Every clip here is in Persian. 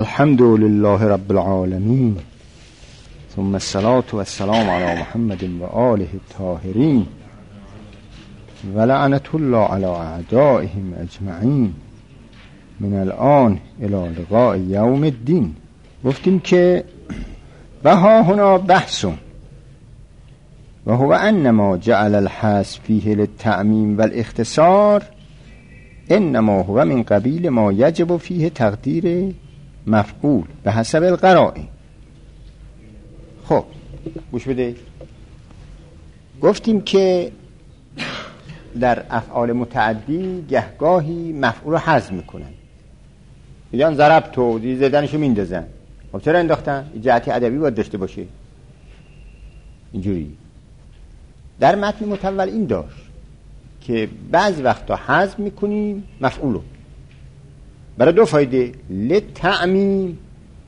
الحمد لله رب العالمين ثم الصلاة والسلام على محمد و آله الطاهرین و لعنت الله على اعدائهم اجمعین من الان الى لقاء یوم الدین. گفتیم که و ها هنا بحث و هو انما جعل الحذف فیه للتعمیم والاختصار انما هو من قبیل ما یجب فیه تقدیر مفعول به حسب القرائن. خب گوش بده. گفتیم که در افعال متعدی گهگاهی مفعول رو حذف میکنن، میگن ضربتو، زدنشو میندازن. خب چرا انداختن؟ جهتی ادبی باید داشته باشه. اینجوری در متن متول این داشت که بعضی وقتا حذف میکنیم مفعولو برای دو فایده، للتعمیم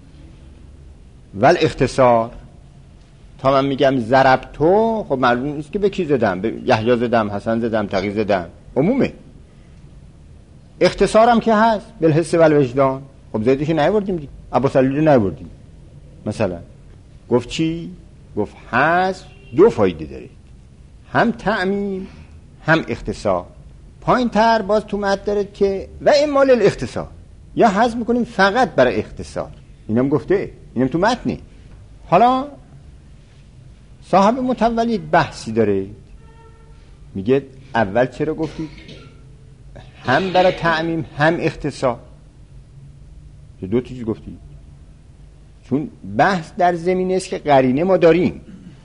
و الاختصار. تا من میگم ضربتو، خب معلوم نیست که به کی زدم، به یحیی زدم، حسن زدم، تقی زدم، عمومه. اختصارم که هست بالحس و الوجدان. خب زیدش نیاوردیم دیگه، ابوسعید نیاوردیم. مثلا گفت چی؟ گفت حذف دو فایده داره، هم تعمیم هم اختصار. پایین تر باز تو متن داره که و اما للاختصار، یا حذف میکنیم فقط برای اختصار. اینم گفته، اینم تو متنه. حالا صاحب متول یک بحثی داره، میگه اول چرا گفتید هم برای تعمیم هم اختصار؟ چه دو چیز گفتید؟ چون بحث در زمینه است که قرینه ما داریم.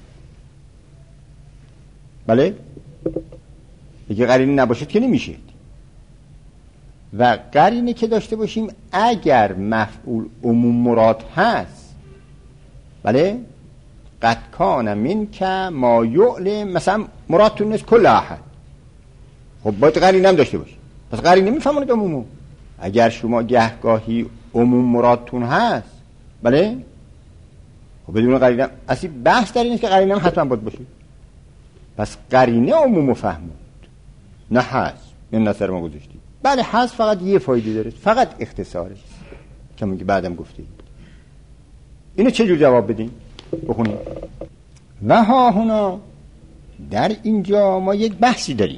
بله؟ اگه قرینه نباشد که نمیشه. و قرینه که داشته باشیم اگر مفعول عموم مراد هست، بله؟ قد کان منک ما یعلم، مثلا مرادتون نیست کل احد. خب باید قرینه هم داشته باشه. پس قرینه میفهمونید عمومو. اگر شما گهگاهی عموم مرادتون هست، بله؟ خب بدون قرینه اصلی بحث در این است که قرینه هم حتما باید باشه. پس قرینه عمومو فهمود، نه هست. این نظر ما گذاشتیم. بله هست فقط یه فایده داره، فقط اختصاره، چون که بعدم گفتیم. اینو چجور جواب بدیم؟ بخونیم. و ها هنا، در اینجا ما یک بحثی داریم.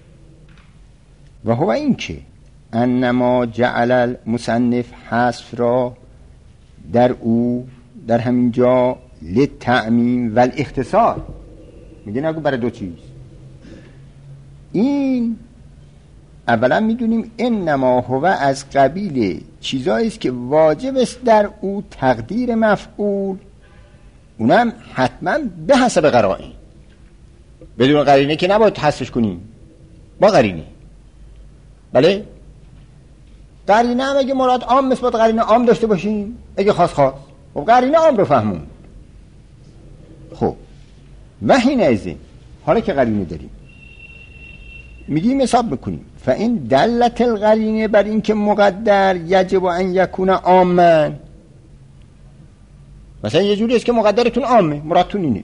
و هو این که انما جعل المصنف حذف را در او در همینجا للتعمیم و الاختصار. میگه نگو برای دو چیز. این اولا میدونیم انما هو از قبیل چیزایی است که واجب است در او تقدیر مفعول، اونم حتما به حسب قرائن. بدون قرینه که نباید حذفش کنیم، با قرینه. بله؟ قرینه هم اگه مراد عام مثل باید قرینه عام داشته باشیم، اگه خاص خب قرینه عام رو فهمون. خب و حین ازین، حالا که قرینه داریم میگیم حساب میکنیم فإن دلت القرینه بر این که مقدر یجب ان یکون عاما. مثلا یه جوری است که مقدرتون عامه، مرادتون اینه،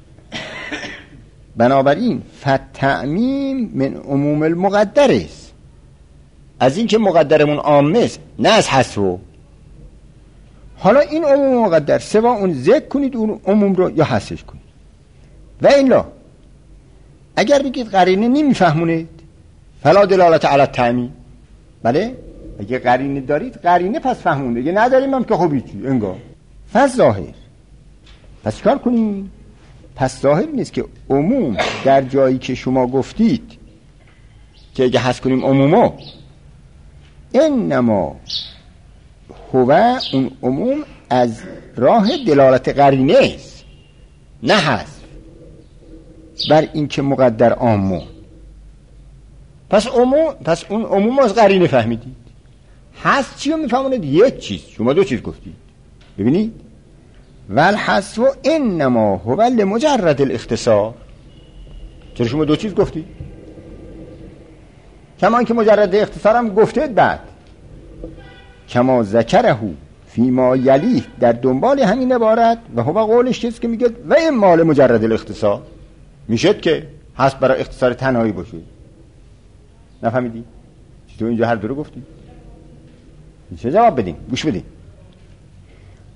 بنابراین فالتعمیم من عموم المقدر است. از این که مقدرمون عامه است، نه از حذف. حالا این عموم مقدر سوا اون ذکر کنید اون عموم رو یا حذفش کنید. و الا اگر بگید قرینه نمیفهمونید فلا دلالت علی التعمیم. بله؟ اگه قرینه دارید قرینه پس فهمونید، اگه نداریم هم که خوبی چی انگار. پس ظاهر، پس کار کنیم. پس ظاهر نیست که عموم در جایی که شما گفتید که اگه حذف کنیم عمومو، انما هو اون عموم از راه دلالت قرینه است، نه حذف بر این که مقدر عامو. پس اون عموم از قرینه فهمیدید. حذف چی رو میفهمونید؟ یک چیز. شما دو چیز گفتید. ببینید والحذف انما هو لمجرد الاختصار. چرا شما دو چیز گفتید؟ کما که مجرد اختصار هم گفتید بعد کما ذکره فیما یلیه، در دنبال همین عبارت و هو قولش چیز که میگه و اما لمجرد الاختصار، میشد که حذف برای اختصار تنهایی باشه. نفهمیدی؟ تو اینجا هر دو رو گفتی. چه جواب بدیم؟ گوش بدیم.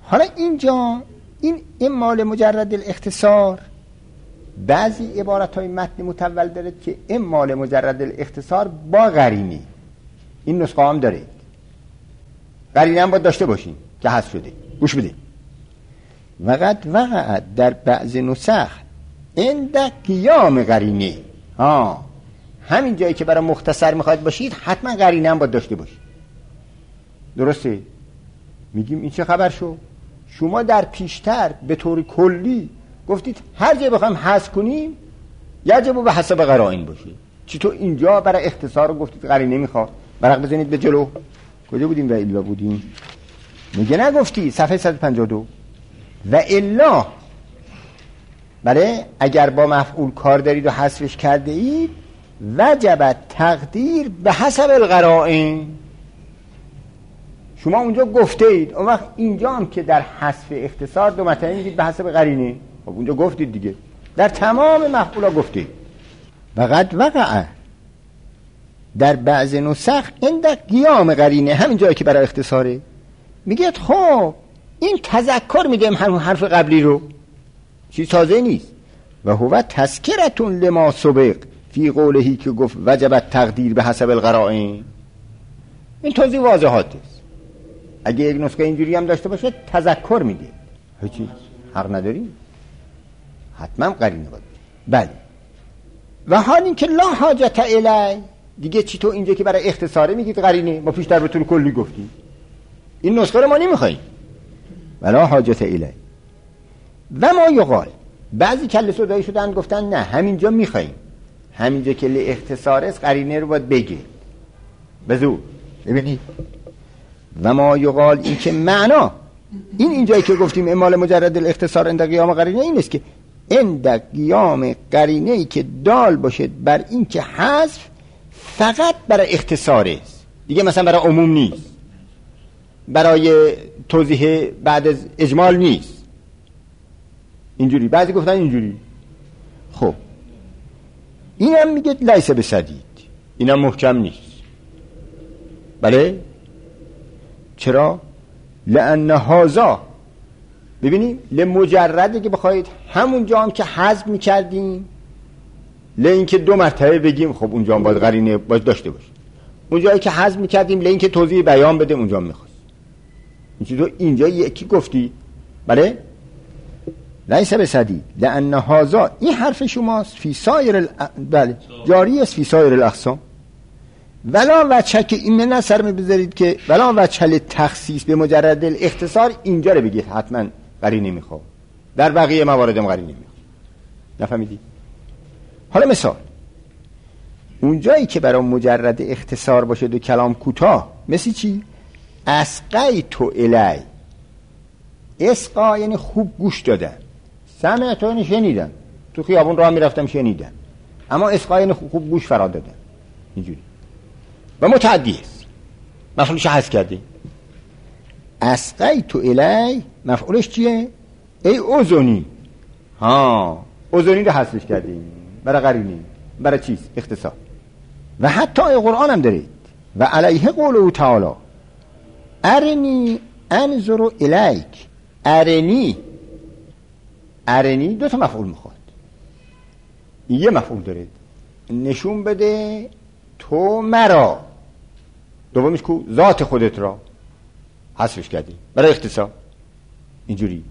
حالا اینجا این اما لمجرد الاختصار، بعضی عبارت های متن متول داره که اما لمجرد الاختصار با قرینه. این نسخه هم داره، قرینه هم باید داشته باشین که حذف شده. گوش بده. وقد وقع در بعض نسخ عند قیام قرینه. همین جایی که برای مختصر میخواید باشید حتما قرینه هم باید داشته باشید. درسته؟ میگیم این چه خبر شو؟ شما در پیشتر به طور کلی گفتید هر جایی بخوایم حذف کنیم یجب به حسب قرائن باشه. چطور اینجا برای اختصار رو گفتید قرینه میخواد؟ برق بزنید به جلو. کجا بودیم و الا بودیم؟ میگه نگفتی صفحه 152 و الا، بله اگر با مفعول کار دارید و حذفش کرده اید وجب تقدیر به حسب القرائن. شما اونجا گفته اید، اون وقت اینجا هم که در حذف اختصار دو متن میگید به حسب قرینه. خب اونجا گفتید دیگه، در تمام مفعولا گفتید. وقد وقع در بعض نسخ عند قیام قرینه، همین جایی که برای اختصاره. میگه خب این تذکر میدیم حرف قبلی رو، چیز تازه نیست. و هو تذکرتون لما سبق فی قولهی که گفت وجب تقدیر به حسب القرائن. این توضیح واضحات است. اگه یک نسخه اینجوری هم داشته باشه تذکر میده، هیچی حق نداریم، حتما قرینه باید. بله. و حال این که لا حاجت الی، دیگه چی تو اینجا که برای اختصاره میگید قرینه؟ ما پیشتر به طور کلی گفتیم این نسخه رو ما نمیخوایم. ولا حاجت الی. و ما یقال، بعضی کله سودایی شدن گفتن نه همینجا میخوایم، همینجا که لی اختصار است قرینه رو باید بگه بزور. ببینید و ما یقال، این که معنا این اینجایی که گفتیم امال مجرد الاختصار عند قیام قرینه این است که عند قیام قرینه ای که دال باشد بر این که حذف فقط برای اختصار است، دیگه مثلا برای عموم نیست، برای توضیح بعد از اجمال نیست. اینجوری بعضی گفتن اینجوری. خب اینم میگه لیس بسدید، اینم محکم نیست. بله چرا؟ لأن هذا، ببینیم لمجرده که بخواید همون جا هم که حذف میکردیم لئین که دو مرتبه بگیم، خب اونجا هم باید قرینه باید داشته باشه. اونجایی که حذف میکردیم لئین که توضیح بیان بده اونجا هم میخواست. اینجا یکی گفتی بله لیس بسدید لأن هذا، این حرف شماست فی سایر بله جاری است فی سایر الاقسام. ولا وجه که این من سر می‌بذارید که ولا وجه تخصیص به مجرد الاختصار اینجا رو بگید حتما قرینه میخواد، در بقیه موارد هم قرینه میخواد. نفهمیدی؟ حالا مثال اونجایی که برای مجرد اختصار باشه دو کلام کوتاه، مثل چی؟ اسقیت الی. اسقا یعنی خوب گوش دادن، سمعت یعنی شنیدن، تو خیابون راه میرفتم شنیدن، اما اسقا یعنی خوب گوش فرا دادن. اینجوری و متعدی است، مفعولش حذف کردی. اسقیت الی مفعولش چیه؟ ای اذنی. اذنی رو حذفش کردیم برای قرینه، برای چیز اختصار. و حتی قرآن هم دارید و علیه قوله تعالی ارنی انظر الیک. ارنی دو تا مفعول میخواد، یه مفعول دارید نشون بده تو مرا، دومیش کو ذات خودت را حذفش کردی برای اختصار. اینجوری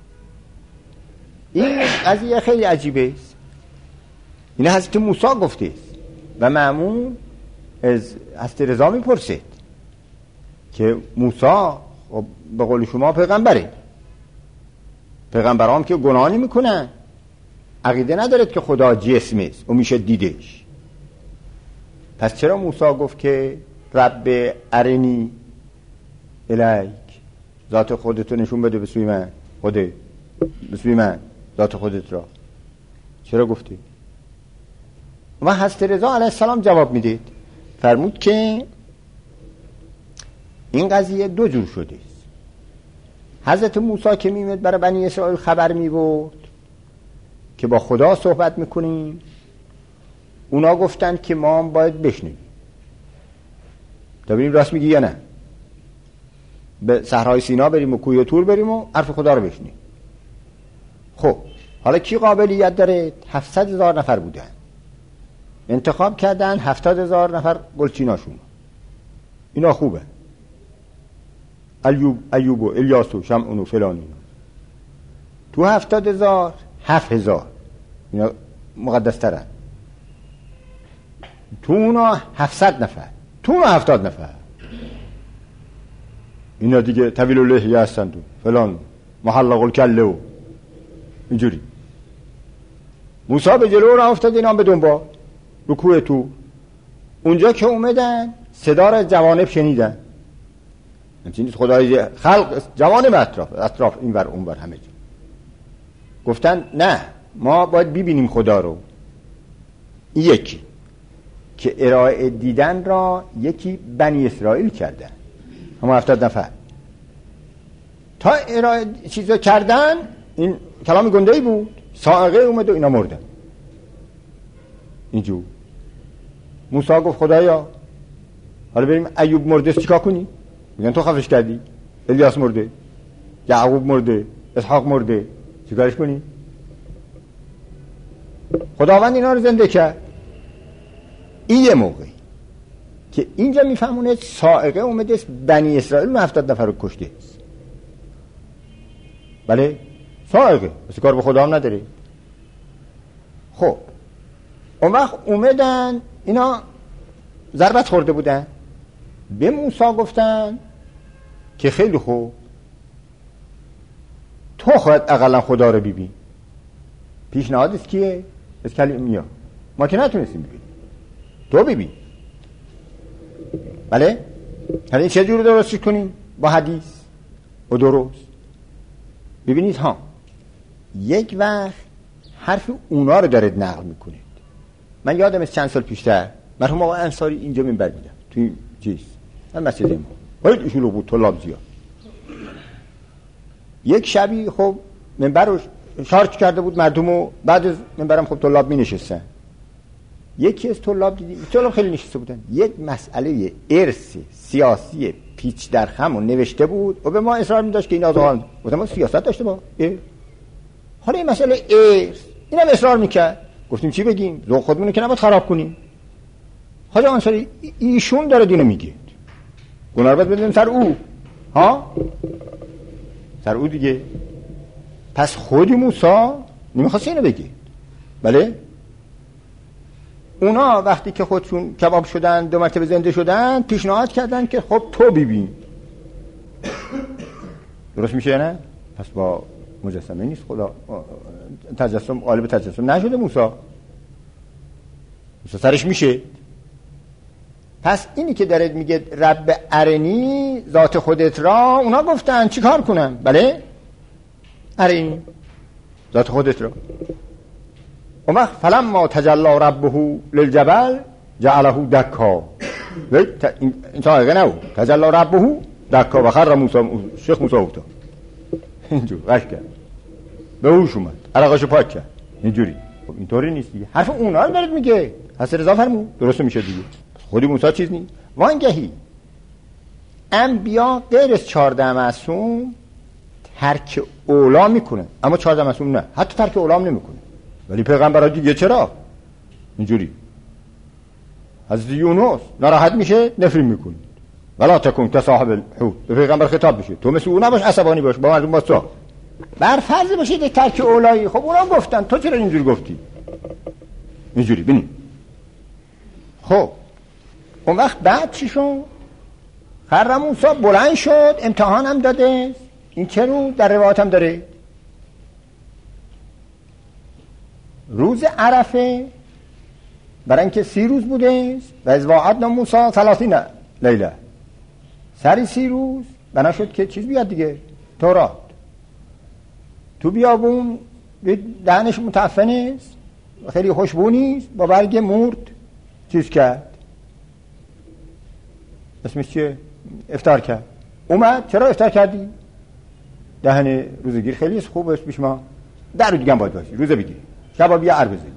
این قضیه خیلی عجیبه است. این حضرت موسی گفته است و مأمون از حضرت رضا میپرسید که موسی به قول شما پیغمبره، پیغمبران که گناه نمیکنن، عقیده ندارد که خدا جسم است و میشه دیدش، پس چرا موسی گفت که رب ارنی الیک، ذات خودتو نشون بده به سوی من، به سوی من ذات خودت را، چرا گفتی؟ و حضرت رضا علیه السلام جواب میدید، فرمود که این قضیه دو جور شده است. حضرت موسی که میمد برای بنی اسرائیل خبر میبرد که با خدا صحبت میکنیم، اونا گفتن که ما هم باید بشنویم تا ببینیم راست میگی یا نه. به صحرای سینا بریم و کوه طور بریم و حرف خدا رو بشنیم. خب حالا کی قابلیت داره؟ 700,000 نفر بودن، انتخاب کردن 70,000 نفر گلچیناشون. اینا خوبه، ایوب و الیاس و شمعون و فلان. اینا تو 70,000 7,000 اینا مقدس ترن، تو اونا 700 نفر، تو اونا 70 نفر، اینا دیگه طویل اللحیه هستن تو فلان محلق الکله و اینجوری. موسی به جلو راه افتاد، اینا به دنبال رو کوه تو. اونجا که اومدن صدا را جوانب شنیدن، همچنین خدای خلق جوانب اطراف این ور اون ور همه جا. گفتن نه ما باید ببینیم خدا رو. این یکی که ارائه دیدن را یکی بنی اسرائیل کردن، همه 70 نفر تا ارائه چیزا کردن. این کلام گنده‌ای بود، صاعقه اومد و اینا مردن. اینجور موسی گفت خدایا حالا بریم ایوب مرده چیکار کنی؟ میگن تو خفش کردی. الیاس مرده، یعقوب مرده، اسحاق مرده، چیکارش کنی؟ خداوند اینا رو زنده کرد. این یه موقعی که اینجا میفهمونه صاعقه اومده بنی اسرائیل 70 نفر رو کشته. بله صاعقه بس کار به خدا هم نداره. خب اون وقت اومدن اینا ضربت خورده بودن، به موسی گفتن که خیلی خوب تو خواهد اقلا خدا رو ببین. پیشنهادش کیه؟ از کلیمیا. ما که نتونستیم ببین، تو ببین. بله حالا این چه جور درستش کنیم؟ با حدیث و درست. ببینید ها، یک وقت حرف اونا رو دارید نقل میکنید. من یادم از چند سال پیشتر مرحوم آقا انصاری اینجا منبر میدم توی چیز من مسجد ما باید شلوغ بود، طلاب زیاد. یک شبی خب منبر رو شارژ کرده بود مردم و بعد از منبرم خب طلاب می نشستن. یکی از طلاب دیدیم، طلاب خیلی نشسته بودن، یک مسئله ارث سیاسی پیچ در خم و نوشته بود و به ما اصرار می داشت که این آزادان گفتم ما سیاست داشته با حالا این مسئله ارث اینم اصرار میکرد. گفتیم چی بگیم؟ ذوق خودمون که نباید خراب کنیم. حاجی انصاری ایشون داره دینو میگه، گناه رو باید بدیم سر او، ها سر او دیگه. پس خودی موسی نمیخواست اینو بگه. بله اونا وقتی که خودشون کباب شدن 2 مرتبه زنده شدن پیشنهاد کردن که خب تو ببین. درست میشه نه؟ پس با مجسمه نیست خدا تجسم، قالب تجسم نشده موسی سرش میشه. پس اینی که دارد میگه رب ارنی ذات خودت را، اونا گفتن چی کار کنم؟ بله ارنی ذات خودت را. اون وقت فلما تجلی ربه للجبل جعله دکا. این صاحقه نبود، تجلی ربه دکا و خر موسی، شیخ موسی افتاد اینجور غش کرد، به هوش اومد، عرقاشو پاک کرد اینجوری. خب اینطوری نیست دیگه، حرف اونا رو دارد میگه. حضرت رضا فرمود درست میشه دیگه. خودی موسی چیز نیست. وانگهی انبیا غیر از 14 معصوم ترک اولا میکنه، اما 14 معصوم نه، حتی ترک اولا هم نمیکنه. ولی پیغمبرها دیگه چرا اینجوری؟ حضرت یونس ناراحت میشه نفرین میکنه، ولا تکن کصاحب الحوت، به پیغمبر خطاب میشه تو مثل اون نباش، عصبانی باش با مردم باش. بر فرض باشید ترک اولایی. خب اونا گفتن تو چرا اینجوری گفتی؟ اینجوری ببین. خب اون وقت بعد چی شد؟ خر موسی بلند شد، امتحان هم داده. این چه رو در روایت هم داره؟ روز عرفه، برای اینکه 30 روز بوده و از وعدنا موسی 30 لیله، سری 30 روز بنا شد که چیز بیاد دیگه، تورات تو بیابون دهنش متعفنه خیلی خوشبونی با برگ مرد چیز کرد، اسمش چیه؟ افطار کرد. اومد چرا افطار کردی؟ دهن روزگیر خیلی خوبه پیش ما، در رو دیگه باید باشی، روزه بگیری، شبا بیا عرب بزنی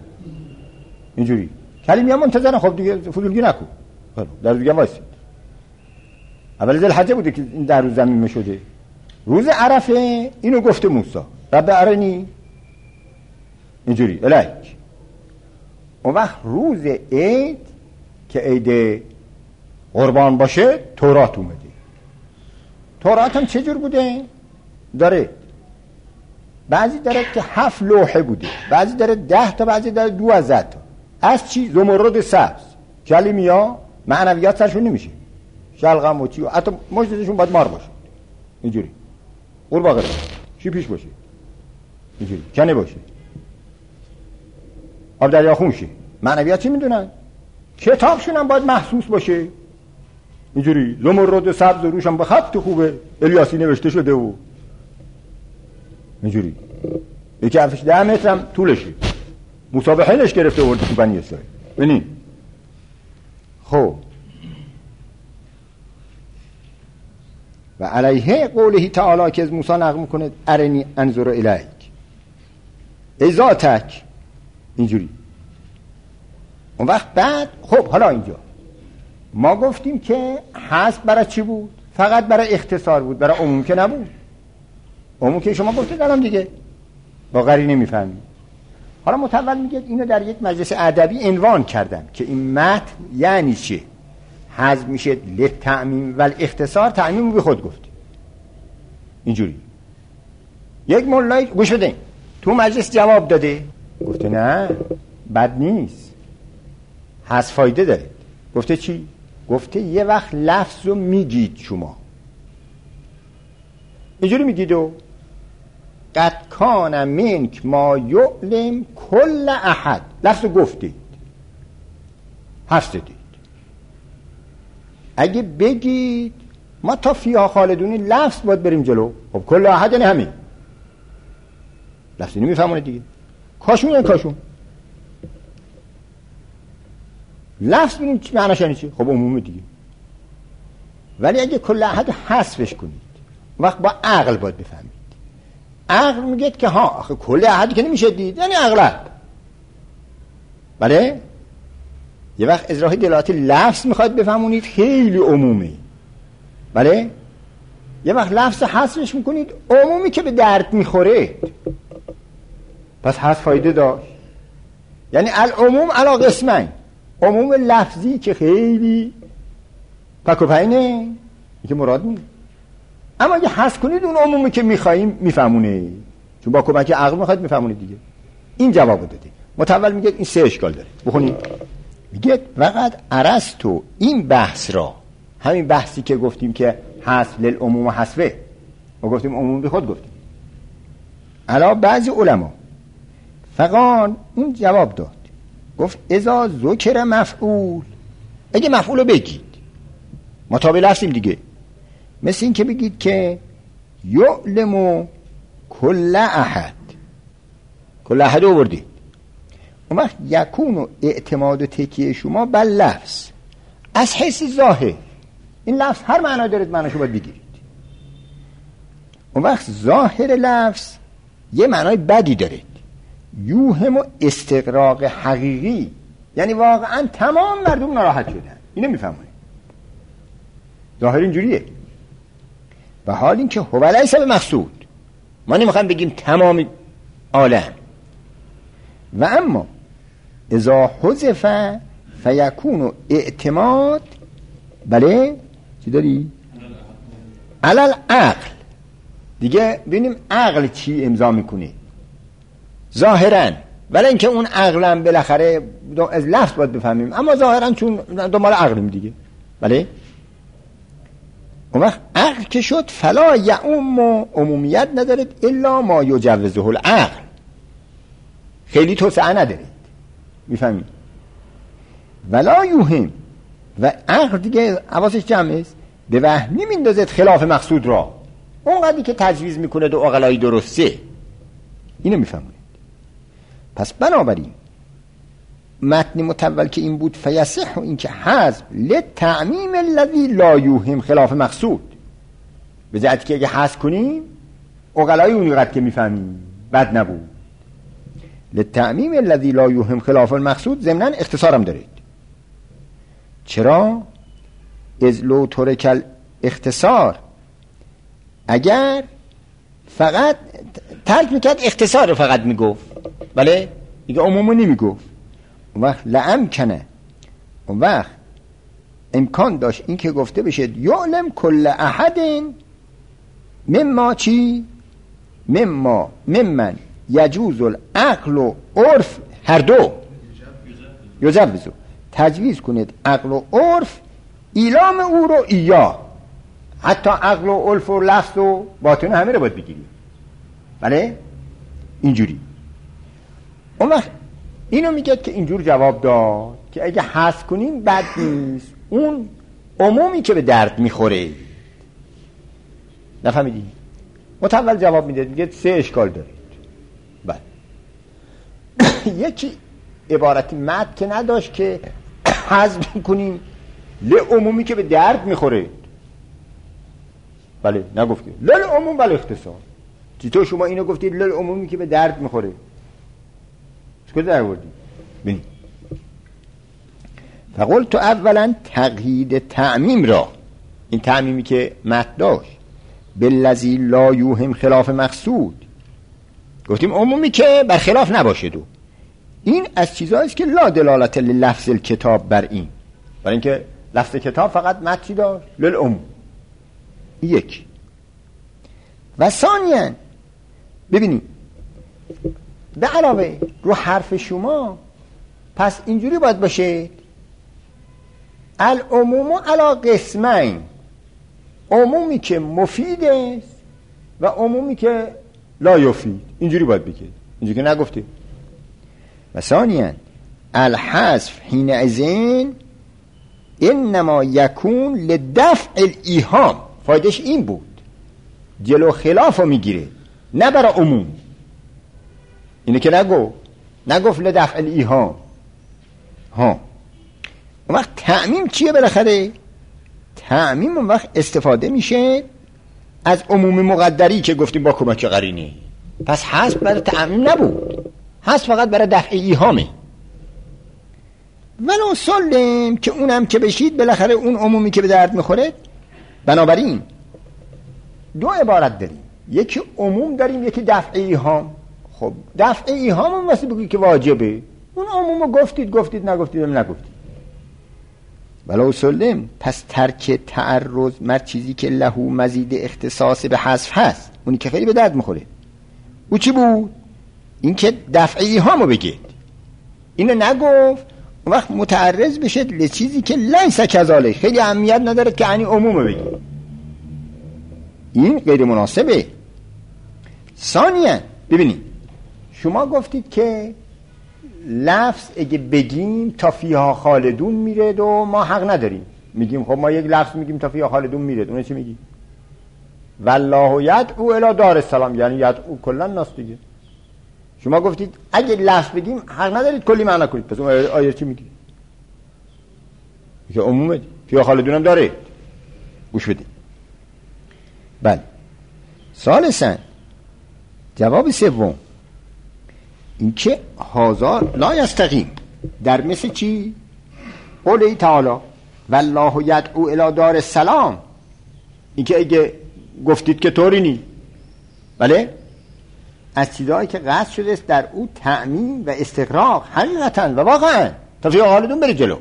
اینجوری. کلیمی هم منتظرن. خب دیگه فضولگی نکن، در رو دیگه وایسی. اول ذوالحجه بوده که این در روز زمین شده. روز عرفه اینو گفته موسی رب ارنی اینجوری الیک. اون وقت روز عید که عید قربان باشه تورات اومده. تورات هم چجور بوده؟ داره بعضی داره که 7 لوحه بوده، بعضی داره 10 تا، بعضی داره 12 تا. از چی؟ زمرد سبز کلیمیا معنویات سرشون نمیشه، شلغم و چی و حتی مجدشون باید مار باشه اینجوری، قورباغه چی پیش باشه اینجوری، کنه باشه، آب دریا خون شه. معنویات چی میدونن؟ کتابشون هم باید محسوس باشه اینجوری، زمرد سبز و روش هم به خط خوبه الیاسی نوشته شده و اینجوری، یکی حرفش 10 متر هم طولشه، موسی به حلش گرفته ورده تو بنی اسرائیل. ببین خب و علیه قوله تعالی که از موسی نقل میکنه ارنی انظر الیک ای ذاتک اینجوری. اون وقت بعد خب حالا اینجا ما گفتیم که حذف برای چی بود؟ فقط برای اختصار بود، برای عموم که نبود. عموم که شما گفتید الان دیگه با قرینه میفهمید. حالا متول میگه اینو در یک مجلس ادبی عنوان کردم که این متن یعنی چه؟ حذف میشه للتعمیم و الاختصار، تعمیم به خود گفت اینجوری. یک مولای گوش بدین تو مجلس جواب داده گفته نه بد نیست، حذف فایده داره. گفته چی؟ گفته یه وقت لفظ رو میگید شما اینجوری میگید و قد کان منک ما یعلم کل احد، لفظ رو گفتید حذف دادید. اگه بگید ما تا فیها خالدونی لفظ باید بریم جلو. خب کل احد یعنی همین لفظی نمیفهمونه دیگه، کاشون یعنی کاشون، لفظ بینیم چی معناش یعنی چی؟ خب عمومی دیگه. ولی اگه کل احد حذفش کنید وقت با عقل باید بفهمید. عقل میگه که ها آخه کل احد که نمیشه دید یعنی اغلب. بله یه وقت اجرای دلالت لفظ میخواد بفهمونید خیلی عمومی. بله یه وقت لفظ حذفش میکنید عمومی که به درد میخوره، پس حذف فایده داشت. یعنی العموم علی قسمین، عموم لفظی که خیلی پک و پینه که مراد نیست، اما اگه حذف کنید اون عمومی که میخواییم میفهمونه، چون با کمک عقل میخواد میفهمونه دیگه. این جواب داده. متول میگه این 3 اشکال داره بخونید. میگه وقت ارسطو این بحث را، همین بحثی که گفتیم که حذف للعموم و حذفه، ما گفتیم عموم به خود گفتیم، علا بعضی علما فقان اون جواب داد گفت اذا ذکر مفعول، اگه مفعول رو بگید مطابق لفظیم دیگه، مثل این که بگید که یعلم کل احد، کل احد رو بردید، اون وقت یکون و اعتماد و تکیه شما بر لفظ از حیث ظاهر، این لفظ هر معنا دارید معناشو باید بگیرید. اون وقت ظاهر لفظ یه معنای بدی دارید، یوهم و استقراق حقیقی، یعنی واقعا تمام مردم ناراحت شدن، اینو میفهمونید. ظاهر اینجوریه. و حال این که هو لیس بمقصود، ما نمیخوایم بگیم تمام عالم. و اما اذا حذف فیکون اعتماد، بله چی داری؟ علل عقل دیگه. ببینیم عقل چی امضا میکنه ظاهرا، ولی اینکه اون عقلم بالاخره از لفظ باید بفهمیم، اما ظاهرا چون دنبال عقلیم دیگه. بله اون وقت عقل که شد فلا یعم، عمومیت ندارد الا ما یجوزه العقل، خیلی توسعه ندارید، میفهمید؟ ولا یوهم، و عقل دیگه حواسش جمع است، به وهم نمیندازد خلاف مقصود را، اونقدری که تجویز میکنه دو عقلای درسته، اینو میفهمید. پس بنابراین متن متول که این بود فیصح، این که حذف للتعمیم الذی لا یوهم خلاف مقصود، به جهتی که اگه حذف کنیم عقلای اونقدر که میفهمیم بد نبود. للتعمیم الذی لا یوهم خلاف المقصود ضمناً اختصارم دارید. چرا؟ از لو ترک اختصار اگر فقط ترک میکرد اختصار رو فقط میگفت، بله دیگه عمومو نمیگفت، اون وقت لامکنه، اون وقت امکان داشت این که گفته بشه یعلم کل احد مما چی؟ ممن یجوز العقل و عرف، هر دو یجوزو، تجویز کنید عقل و عرف ایلام او رو ایا، حتی عقل و عرف و لفظ و باطن همه رو باید بگیریم، بله اینجوری. اون وقت اینو میگه که اینجور جواب داد که اگه حذف کنیم بد نیست، اون عمومی که به درد میخوره. نفهمیدی؟ متول جواب میده، میگه 3 اشکال دارید. بله یکی عبارت مد که نداشت که حذف کنیم لعمومی که به درد میخوره، بله نگفتی للعموم بل اختصار. چطور شما اینو گفتید للعمومی که به درد میخوره؟ چطور در آوردی؟ ببین فقلت اولا تقیید تعمیم را، این تعمیمی که مد داشت بالذی لا یوهم خلاف مقصود، گفتیم عمومی که بر خلاف نباشه. دو این از چیزایی است که لا دلالت للفظ الکتاب بر این، برای اینکه لفظ کتاب فقط مد چی داشت؟ للعموم. یک و ثانیاً ببینید به علاوه رو حرف شما پس اینجوری باید باشه العموم علی قسمین، عمومی که مفید است و عمومی که لا یفید، اینجوری باید بگید، اینجوری که نگفتی. و ثانیاً الحذف حینئذ انما یکون لدفع الایهام، فایدهش این بود جلو خلاف رو میگیره نه برای عموم. اینه که نگفت لدفع الایهام. ها اون وقت تعمیم چیه بالاخره؟ تعمیم اون وقت استفاده میشه از عموم مقدری که گفتیم با کمک قرینه. پس حذف برای تعمیم نبود، حذف فقط برای دفع ایهامه. ولو سلم که اونم که بشید بالاخره اون عمومی که به درد میخوره. بنابراین 2 عبارت داریم، یکی عموم داریم یکی دفع ایهام. خب دفع ایهام اون واسه بگید که واجبه، اون عمومو گفتید نگفتید. ولو سلم پس ترک تعرض مر چیزی که لهو مزید اختصاص به حذف هست، اونی که خیلی به درد میخوره. او چی بود؟ این که دفع ایهامو بگید، اینو نگفت، اون وقت متعرض بشد لچیزی که لیس کذالک، خیلی اهمیت نداره که یعنی عمومو بگید، این غیر مناسبه. ثانیاً ببینید شما گفتید که لفظ اگه بگیم تا فیها خالدون میرد و ما حق نداریم. میگیم خب ما یک لفظ میگیم تا فیها خالدون میرد، اونه چی میگی؟ والله یدعو الی دار السلام، یعنی یدعو کلا ناس دیگه. شما گفتید اگه لفظ بگیم حق ندارید کلی معنا کنید، پس اون آیه چی میگی؟ که عمومه فیها خالدون هم داره. گوش بدید. بله. ثالثاً جواب سوم این که هذا لا یستقیم در مثل چی؟ قوله تعالی والله یدعو الی دار السلام، این که اگه گفتید که طوری نی، بله از چیزهایی که قصد شده است در او تعمیم و استقراق حقیقتا و واقعا تا فی حالتون بره جلو.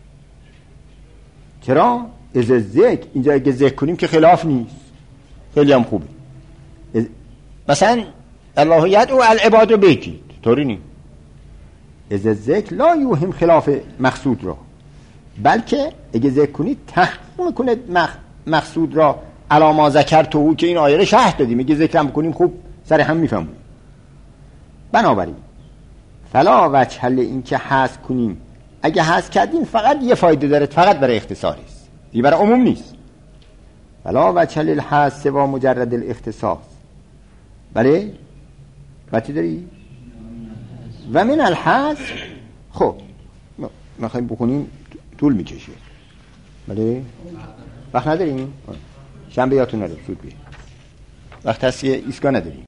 چرا؟ از ذکر اینجا اگه ذکر کنیم که خلاف نیست، خیلی هم خوبه. مثلا الله یدعو العباد رو بگید، طوری نی. از ذکر لا یوهم خلاف مقصود را، بلکه اگه ذکر کنید تحقیق میکنه مقصود را علی ما ذکرته، که این آیه رو شرح دادیم، اگه ذکر هم کنیم خوب سر هم میفهمیم. بنابراین فلا وجه این که حذف کنیم، اگه حذف کردیم فقط یه فایده داره، فقط برای اختصاری است، دیگه برای عموم نیست. فلا وجه للحذف سوا مجرد الاختصاص. بله بچه داری؟ و من الحذف خب میخوایم بخونیم طول میکشه، بله وقت نداریم، شنبه یادتون نره زود بیه، وقت هست یه ایستگاه نداریم.